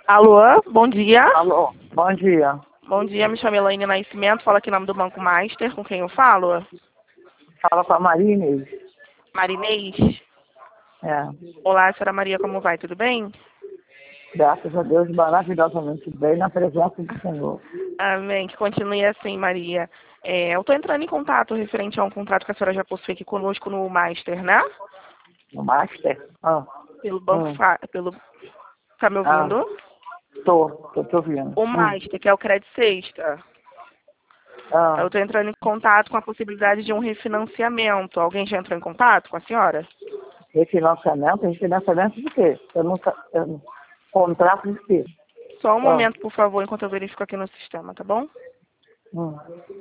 Alô, bom dia. Alô, bom dia. Bom dia, me chamo Elaine Nascimento, falo aqui em nome do Banco Master, com quem eu falo? Fala com a Maria Inês. Marinês. É, Olá, senhora Maria, como vai? Tudo bem? graças a Deus, maravilhosamente bem na presença do Senhor. Amém, que continue assim, Maria. Eu estou entrando em contato referente a um contrato que a senhora já possui aqui conosco no Master, né? No Master? Pelo Banco pelo. Tá me Ah, ouvindo? tô te ouvindo. O Master, que é o Crédito Sexta. Eu estou entrando em contato com a possibilidade de um refinanciamento. Alguém já entrou em contato com a senhora? Refinanciamento? Refinanciamento de quê? Contrato de quê? Só um momento, por favor, enquanto eu verifico aqui no sistema, tá bom? Hum.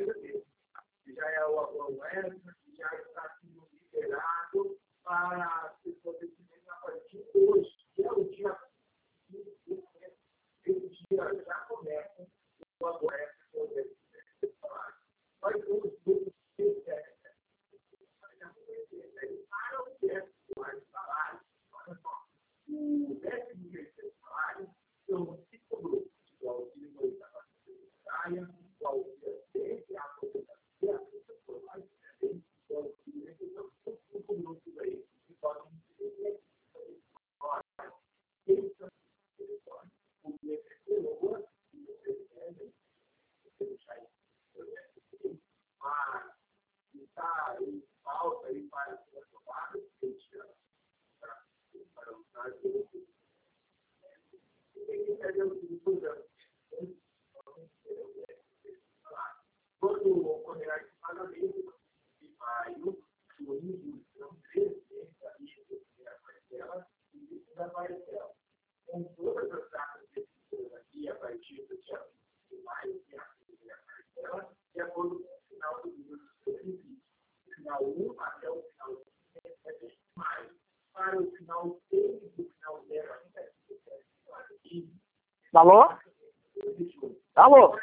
Alô? Alô?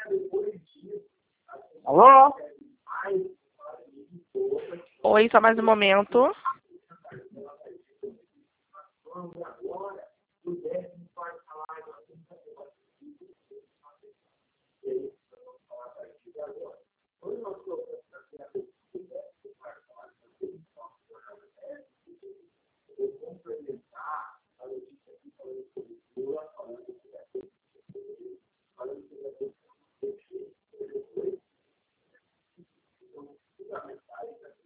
Alô? Oi, só mais um momento.